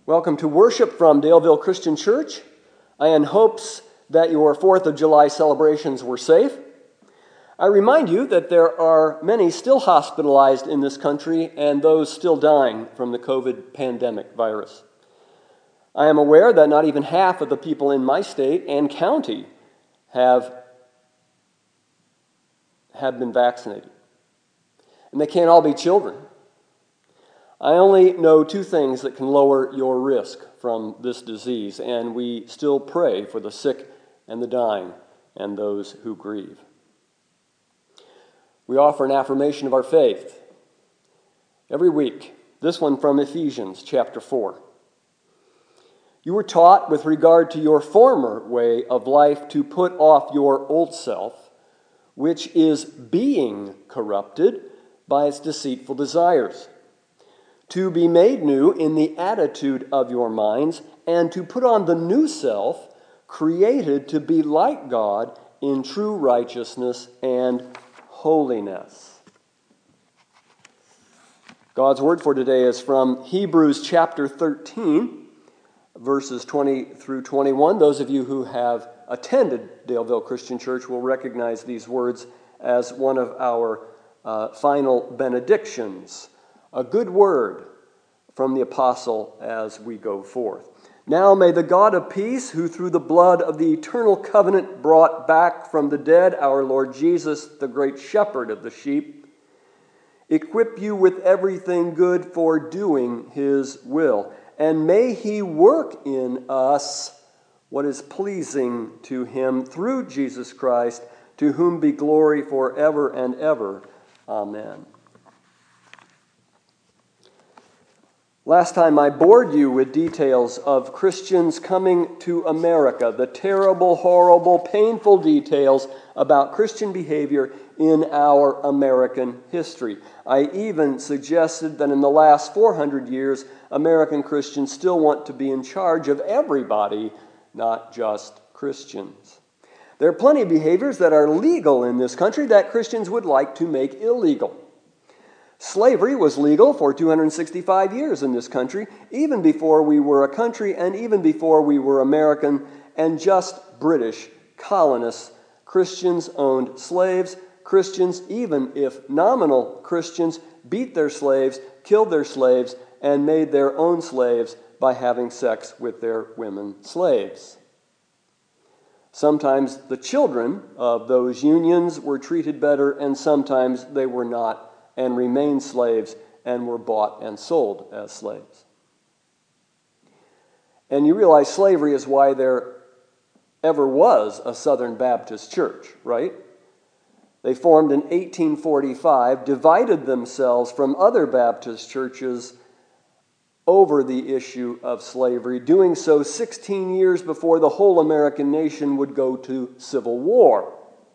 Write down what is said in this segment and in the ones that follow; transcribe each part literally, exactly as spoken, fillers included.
Welcome to worship from Daleville Christian Church. I am in hopes that your fourth of July celebrations were safe. I remind you that there are many still hospitalized in this country and those still dying from the COVID pandemic virus. I am aware that not even half of the people in my state and county have, have been vaccinated. And they can't all be children. I only know two things that can lower your risk from this disease, and we still pray for the sick and the dying and those who grieve. We offer an affirmation of our faith every week, this one from Ephesians chapter four. You were taught with regard to your former way of life to put off your old self, which is being corrupted by its deceitful desires, to be made new in the attitude of your minds, and to put on the new self, created to be like God in true righteousness and holiness. God's word for today is from Hebrews chapter thirteen, verses twenty through twenty-one. Those of you who have attended Daleville Christian Church will recognize these words as one of our uh, final benedictions. A good word from the apostle as we go forth. Now may the God of peace, who through the blood of the eternal covenant brought back from the dead our Lord Jesus, the great shepherd of the sheep, equip you with everything good for doing his will. And may he work in us what is pleasing to him through Jesus Christ, to whom be glory forever and ever. Amen. Last time I bored you with details of Christians coming to America, the terrible, horrible, painful details about Christian behavior in our American history. I even suggested that in the last four hundred years, American Christians still want to be in charge of everybody, not just Christians. There are plenty of behaviors that are legal in this country that Christians would like to make illegal. Slavery was legal for two hundred sixty-five years in this country, even before we were a country and even before we were American and just British colonists. Christians owned slaves. Christians, even if nominal Christians, beat their slaves, killed their slaves, and made their own slaves by having sex with their women slaves. Sometimes the children of those unions were treated better, and sometimes they were not, and remained slaves and were bought and sold as slaves. And you realize slavery is why there ever was a Southern Baptist church, right? They formed in eighteen forty-five, divided themselves from other Baptist churches over the issue of slavery, doing so sixteen years before the whole American nation would go to civil war.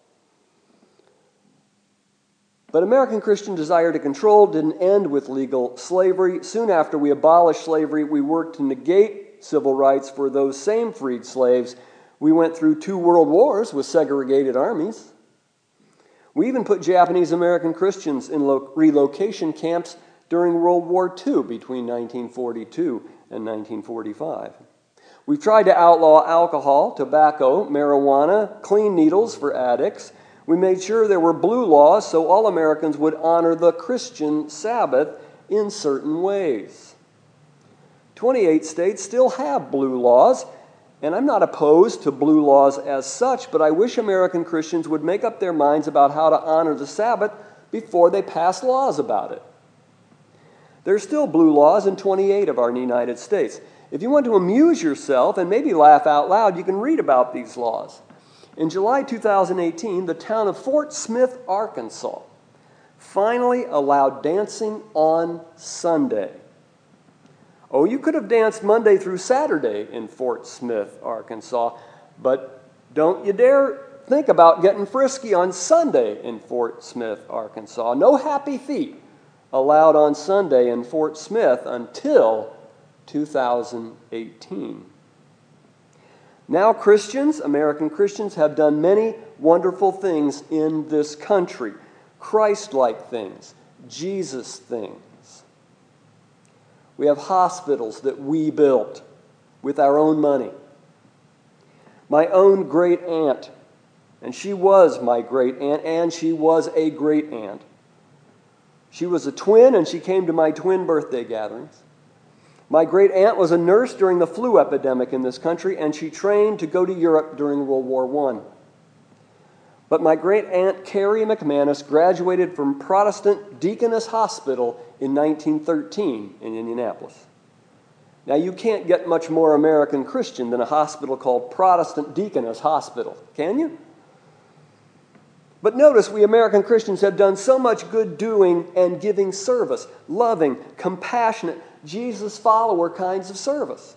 But American Christian desire to control didn't end with legal slavery. Soon after we abolished slavery, we worked to negate civil rights for those same freed slaves. We went through two world wars with segregated armies. We even put Japanese American Christians in lo- relocation camps during World War Two between nineteen forty-two and nineteen forty-five. We've tried to outlaw alcohol, tobacco, marijuana, clean needles for addicts. We made sure there were blue laws so all Americans would honor the Christian Sabbath in certain ways. twenty-eight states still have blue laws, and I'm not opposed to blue laws as such, but I wish American Christians would make up their minds about how to honor the Sabbath before they pass laws about it. There's still blue laws in twenty-eight of our United States. If you want to amuse yourself and maybe laugh out loud, you can read about these laws. In July two thousand eighteen, the town of Fort Smith, Arkansas, finally allowed dancing on Sunday. Oh, you could have danced Monday through Saturday in Fort Smith, Arkansas, but don't you dare think about getting frisky on Sunday in Fort Smith, Arkansas. No happy feet allowed on Sunday in Fort Smith until two thousand eighteen. Now Christians, American Christians, have done many wonderful things in this country. Christ-like things, Jesus things. We have hospitals that we built with our own money. My own great aunt, and she was my great aunt, and she was a great aunt. She was a twin, and she came to my twin birthday gatherings. My great aunt was a nurse during the flu epidemic in this country, and she trained to go to Europe during World War One. But my great aunt Carrie McManus graduated from Protestant Deaconess Hospital in nineteen thirteen in Indianapolis. Now, you can't get much more American Christian than a hospital called Protestant Deaconess Hospital, can you? But notice, we American Christians have done so much good doing and giving service, loving, compassionate, Jesus follower kinds of service.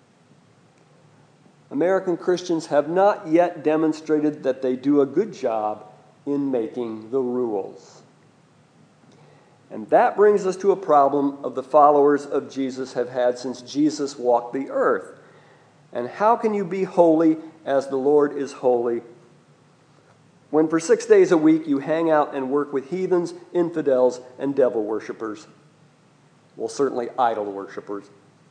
American Christians have not yet demonstrated that they do a good job in making the rules. And that brings us to a problem of the followers of Jesus have had since Jesus walked the earth. And how can you be holy as the Lord is holy when for six days a week you hang out and work with heathens, infidels, and devil worshippers? Well, certainly idol worshippers.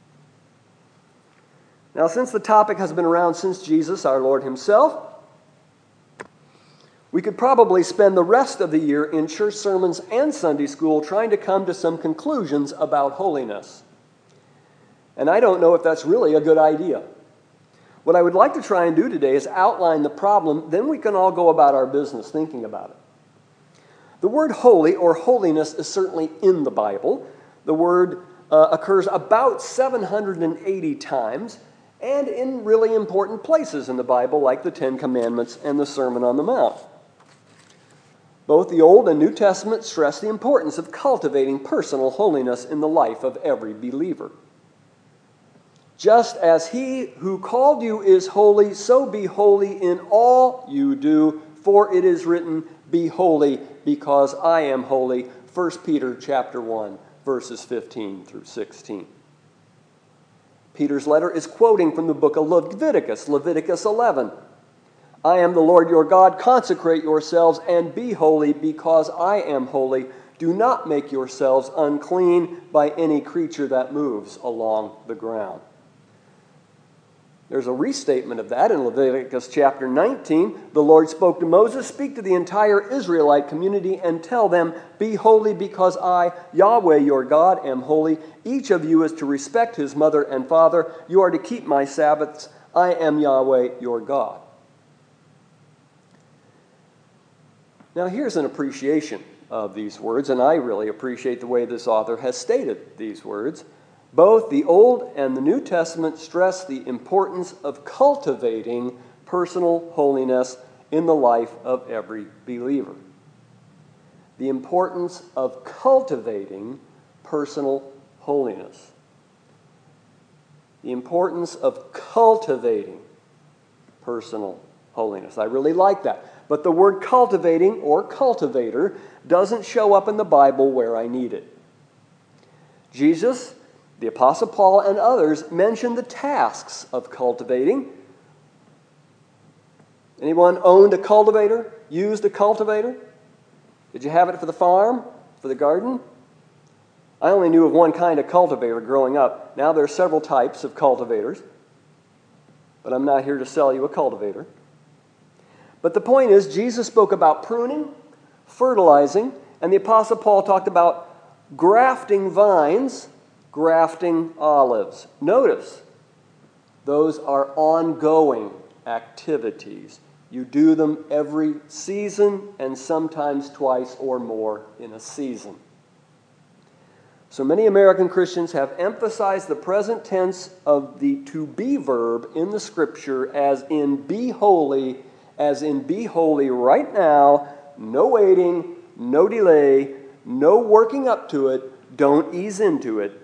Now, since the topic has been around since Jesus, our Lord himself, we could probably spend the rest of the year in church sermons and Sunday school trying to come to some conclusions about holiness. And I don't know if that's really a good idea. What I would like to try and do today is outline the problem, then we can all go about our business thinking about it. The word holy or holiness is certainly in the Bible. The word uh, occurs about seven hundred eighty times and in really important places in the Bible, like the Ten Commandments and the Sermon on the Mount. Both the Old and New Testament stress the importance of cultivating personal holiness in the life of every believer. Just as he who called you is holy, so be holy in all you do, for it is written, be holy because I am holy. First Peter chapter one, verses fifteen through sixteen. Peter's letter is quoting from the book of Leviticus, Leviticus eleven. I am the Lord your God, consecrate yourselves and be holy because I am holy. Do not make yourselves unclean by any creature that moves along the ground. There's a restatement of that in Leviticus chapter nineteen. The Lord spoke to Moses, speak to the entire Israelite community and tell them, be holy because I, Yahweh your God, am holy. Each of you is to respect his mother and father. You are to keep my Sabbaths. I am Yahweh your God. Now here's an appreciation of these words, and I really appreciate the way this author has stated these words. Both the Old and the New Testament stress the importance of cultivating personal holiness in the life of every believer. The importance of cultivating personal holiness. The importance of cultivating personal holiness. I really like that. But the word cultivating or cultivator doesn't show up in the Bible where I need it. Jesus, the Apostle Paul, and others mention the tasks of cultivating. Anyone owned a cultivator? Used a cultivator? Did you have it for the farm? For the garden? I only knew of one kind of cultivator growing up. Now there are several types of cultivators. But I'm not here to sell you a cultivator. But the point is, Jesus spoke about pruning, fertilizing, and the Apostle Paul talked about grafting vines, grafting olives. Notice, those are ongoing activities. You do them every season and sometimes twice or more in a season. So many American Christians have emphasized the present tense of the to be verb in the Scripture as in be holy, as in be holy right now, no waiting, no delay, no working up to it, don't ease into it.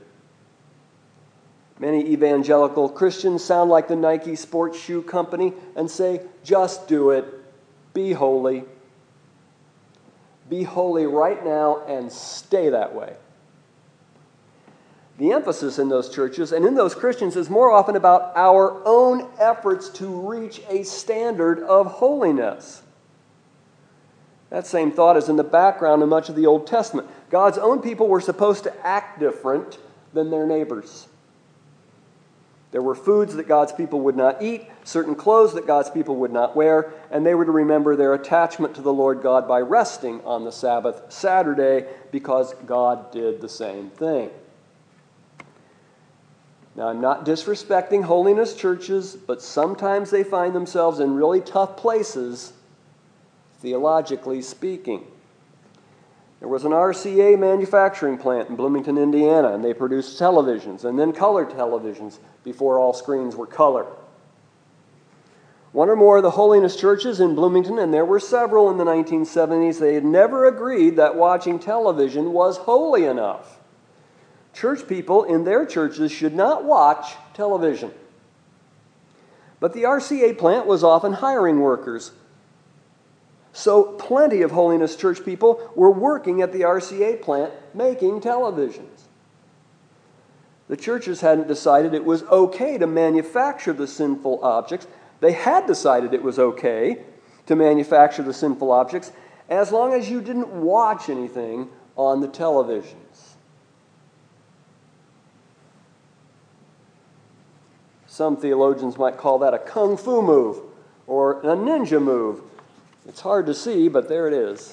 Many evangelical Christians sound like the Nike sports shoe company and say, just do it, be holy. Be holy right now and stay that way. The emphasis in those churches and in those Christians is more often about our own efforts to reach a standard of holiness. That same thought is in the background of much of the Old Testament. God's own people were supposed to act different, than their neighbors. There were foods that God's people would not eat, certain clothes that God's people would not wear, and they were to remember their attachment to the Lord God by resting on the Sabbath Saturday because God did the same thing. Now, I'm not disrespecting holiness churches, but sometimes they find themselves in really tough places, theologically speaking. There was an R C A manufacturing plant in Bloomington, Indiana, and they produced televisions and then color televisions before all screens were color. One or more of the holiness churches in Bloomington, and there were several in the nineteen seventies, they had never agreed that watching television was holy enough. Church people in their churches should not watch television. But the R C A plant was often hiring workers. So plenty of holiness church people were working at the R C A plant making televisions. The churches hadn't decided it was okay to manufacture the sinful objects. They had decided it was okay to manufacture the sinful objects as long as you didn't watch anything on the televisions. Some theologians might call that a kung fu move or a ninja move. It's hard to see, but there it is.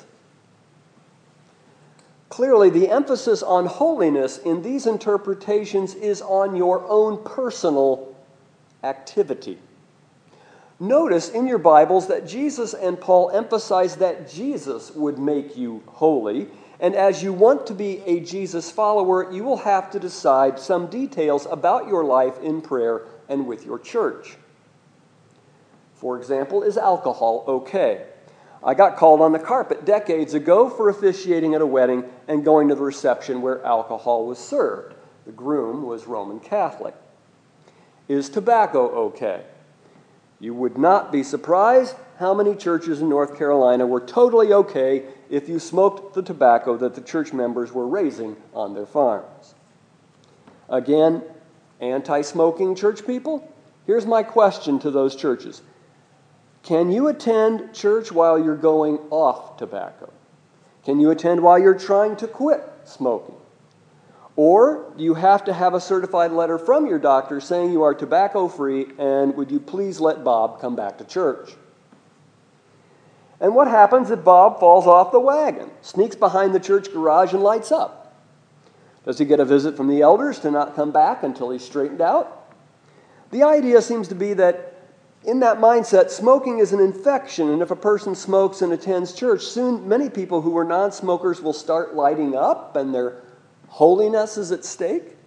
Clearly, the emphasis on holiness in these interpretations is on your own personal activity. Notice in your Bibles that Jesus and Paul emphasize that Jesus would make you holy, and as you want to be a Jesus follower, you will have to decide some details about your life in prayer and with your church. For example, is alcohol okay? I got called on the carpet decades ago for officiating at a wedding and going to the reception where alcohol was served. The groom was Roman Catholic. Is tobacco okay? You would not be surprised how many churches in North Carolina were totally okay if you smoked the tobacco that the church members were raising on their farms. Again, anti-smoking church people? Here's my question to those churches. Can you attend church while you're going off tobacco? Can you attend while you're trying to quit smoking? Or do you have to have a certified letter from your doctor saying you are tobacco-free and would you please let Bob come back to church? And what happens if Bob falls off the wagon, sneaks behind the church garage and lights up? Does he get a visit from the elders to not come back until he's straightened out? The idea seems to be that in that mindset, smoking is an infection, and if a person smokes and attends church, soon many people who were non-smokers will start lighting up, and their holiness is at stake.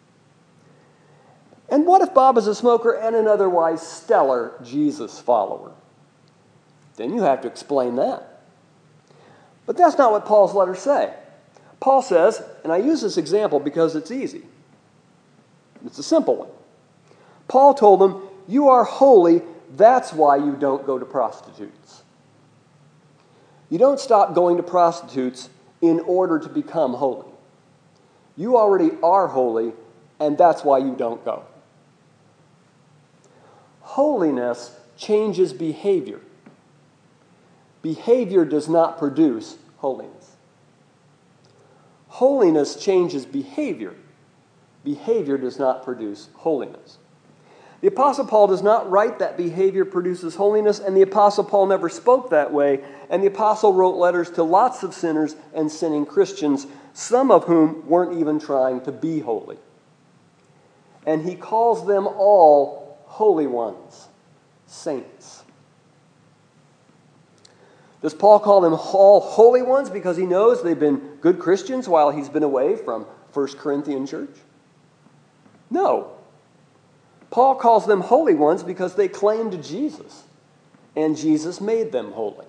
And what if Bob is a smoker and an otherwise stellar Jesus follower? Then you have to explain that. But that's not what Paul's letters say. Paul says, and I use this example because it's easy. It's a simple one. Paul told them, you are holy. That's why you don't go to prostitutes. You don't stop going to prostitutes in order to become holy. You already are holy, and that's why you don't go. Holiness changes behavior. Behavior does not produce holiness. Holiness changes behavior. Behavior does not produce holiness. The Apostle Paul does not write that behavior produces holiness, and the Apostle Paul never spoke that way, and the Apostle wrote letters to lots of sinners and sinning Christians, some of whom weren't even trying to be holy. And he calls them all holy ones, saints. Does Paul call them all holy ones because he knows they've been good Christians while he's been away from First Corinthian church? No. Paul calls them holy ones because they claimed Jesus, and Jesus made them holy.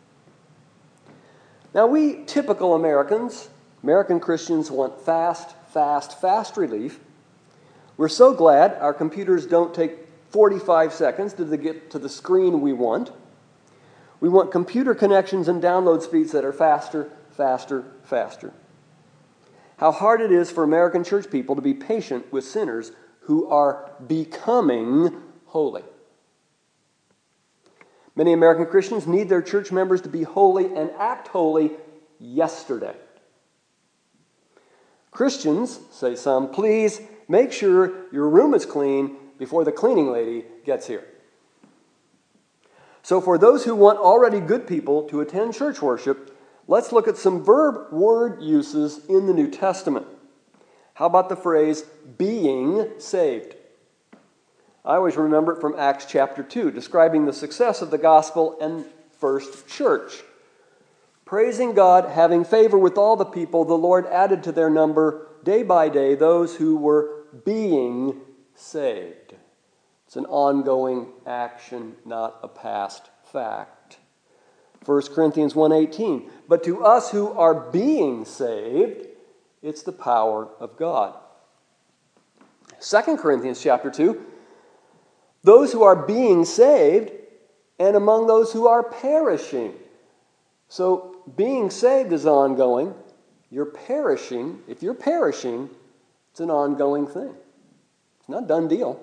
Now, we typical Americans, American Christians, want fast, fast, fast relief. We're so glad our computers don't take forty-five seconds to get to the screen we want. We want computer connections and download speeds that are faster, faster, faster. How hard it is for American church people to be patient with sinners who are becoming holy. Many American Christians need their church members to be holy and act holy yesterday. Christians, say some, please make sure your room is clean before the cleaning lady gets here. So for those who want already good people to attend church worship, let's look at some verb word uses in the New Testament. How about the phrase, being saved? I always remember it from Acts chapter two, describing the success of the gospel and first church. Praising God, having favor with all the people, the Lord added to their number day by day those who were being saved. It's an ongoing action, not a past fact. First Corinthians one eighteen, but to us who are being saved, it's the power of God. Second Corinthians chapter two, those who are being saved, and among those who are perishing. So being saved is ongoing. You're perishing. If you're perishing, it's an ongoing thing. It's not a done deal.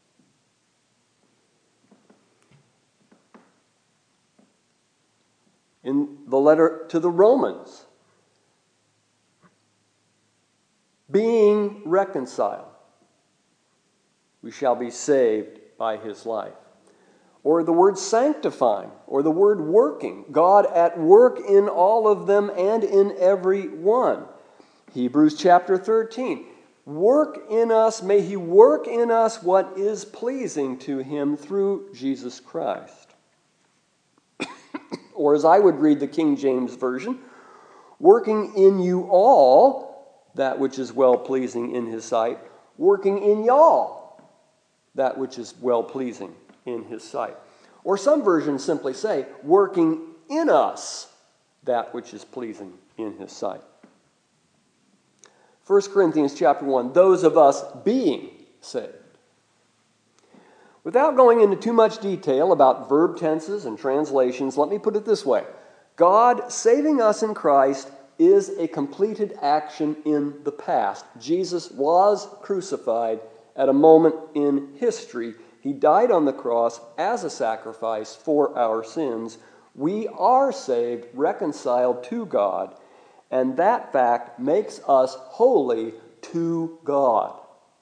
In the letter to the Romans, being reconciled, we shall be saved by his life. Or the word sanctifying, or the word working. God at work in all of them and in every one. Hebrews chapter thirteen. Work in us, may he work in us what is pleasing to him through Jesus Christ. Or as I would read the King James Version, working in you all that which is well-pleasing in his sight, working in y'all that which is well-pleasing in his sight. Or some versions simply say, working in us that which is pleasing in his sight. First Corinthians chapter one, those of us being saved. Without going into too much detail about verb tenses and translations, let me put it this way. God saving us in Christ is a completed action in the past. Jesus was crucified at a moment in history. He died on the cross as a sacrifice for our sins. We are saved, reconciled to God, and that fact makes us holy to God.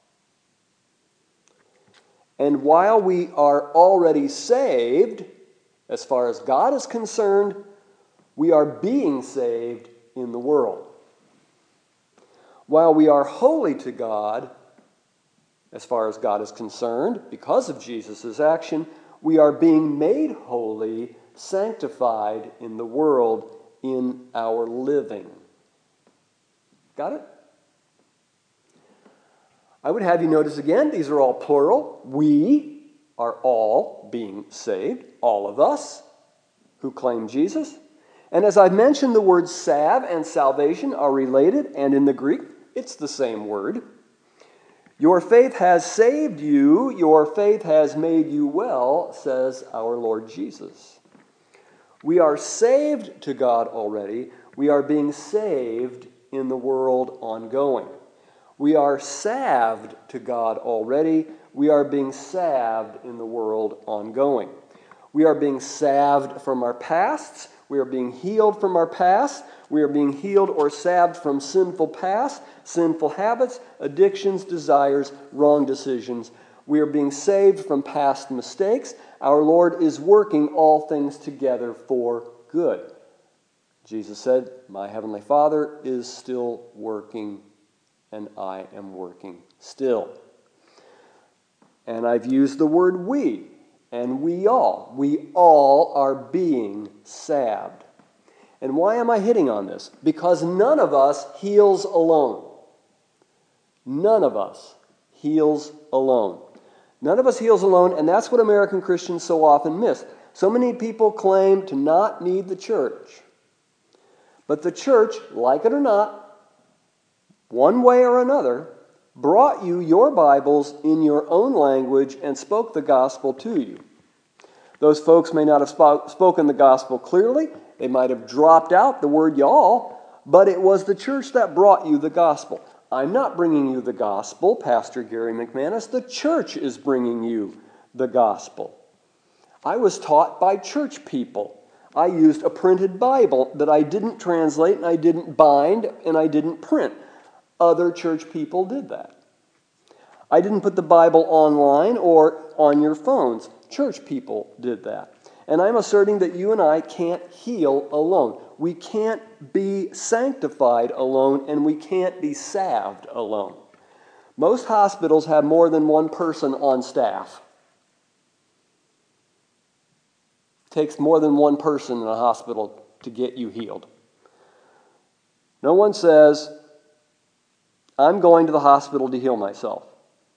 And while we are already saved, as far as God is concerned, we are being saved in the world. While we are holy to God, as far as God is concerned, because of Jesus' action, we are being made holy, sanctified in the world in our living. Got it? I would have you notice again, these are all plural. We are all being saved, all of us who claim Jesus. And as I've mentioned, the words salve and salvation are related, and in the Greek, it's the same word. Your faith has saved you, your faith has made you well, says our Lord Jesus. We are saved to God already. We are being saved in the world ongoing. We are salved to God already. We are being salved in the world ongoing. We are being salved from our pasts. We are being healed from our past. We are being healed or salved from sinful past, sinful habits, addictions, desires, wrong decisions. We are being saved from past mistakes. Our Lord is working all things together for good. Jesus said, my heavenly Father is still working, and I am working still. And I've used the word we. And we all, we all are being salved. And why am I hitting on this? Because none of us heals alone. None of us heals alone. None of us heals alone, and that's what American Christians so often miss. So many people claim to not need the church. But the church, like it or not, one way or another, brought you your Bibles in your own language and spoke the gospel to you. Those folks may not have sp- spoken the gospel clearly. They might have dropped out the word y'all, but it was the church that brought you the gospel. I'm not bringing you the gospel, Pastor Gary McManus. The church is bringing you the gospel. I was taught by church people. I used a printed Bible that I didn't translate and I didn't bind and I didn't print. Other church people did that. I didn't put the Bible online or on your phones. Church people did that. And I'm asserting that you and I can't heal alone. We can't be sanctified alone, and we can't be salved alone. Most hospitals have more than one person on staff. It takes more than one person in a hospital to get you healed. No one says, I'm going to the hospital to heal myself.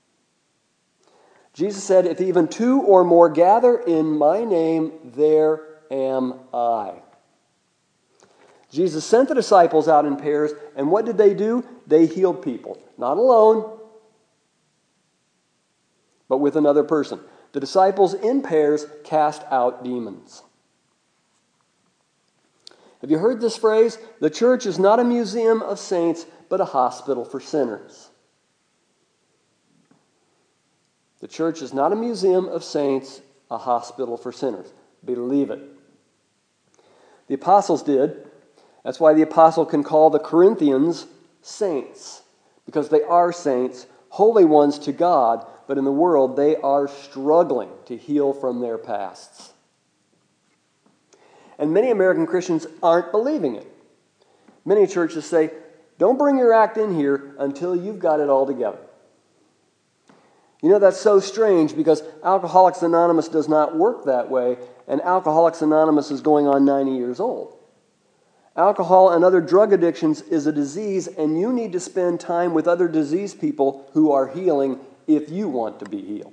Jesus said, if even two or more gather in my name, there am I. Jesus sent the disciples out in pairs, and what did they do? They healed people. Not alone, but with another person. The disciples in pairs cast out demons. Have you heard this phrase? The church is not a museum of saints, but a hospital for sinners. The church is not a museum of saints, a hospital for sinners. Believe it. The apostles did. That's why the apostle can call the Corinthians saints, because they are saints, holy ones to God, but in the world they are struggling to heal from their pasts. And many American Christians aren't believing it. Many churches say, don't bring your act in here until you've got it all together. You know, that's so strange because Alcoholics Anonymous does not work that way, and Alcoholics Anonymous is going on ninety years old. Alcohol and other drug addictions is a disease, and you need to spend time with other diseased people who are healing if you want to be healed.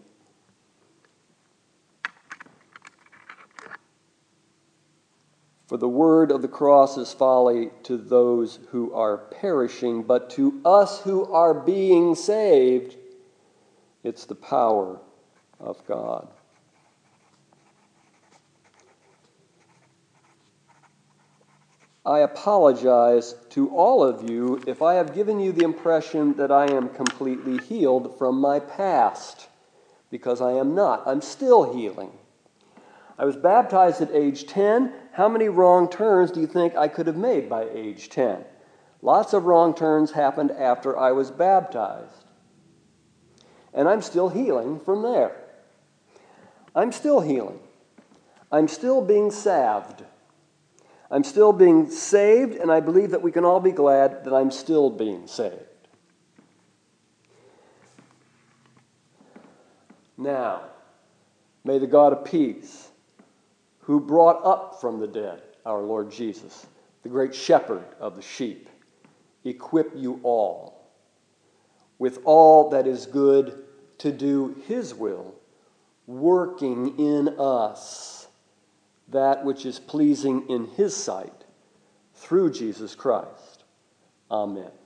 For the word of the cross is folly to those who are perishing, but to us who are being saved, it's the power of God. I apologize to all of you if I have given you the impression that I am completely healed from my past, because I am not. I'm still healing. I was baptized at age ten. How many wrong turns do you think I could have made by age ten? Lots of wrong turns happened after I was baptized. And I'm still healing from there. I'm still healing. I'm still being salved. I'm still being saved, and I believe that we can all be glad that I'm still being saved. Now, may the God of peace, who brought up from the dead our Lord Jesus, the great shepherd of the sheep, equip you all with all that is good to do his will, working in us that which is pleasing in his sight, through Jesus Christ. Amen.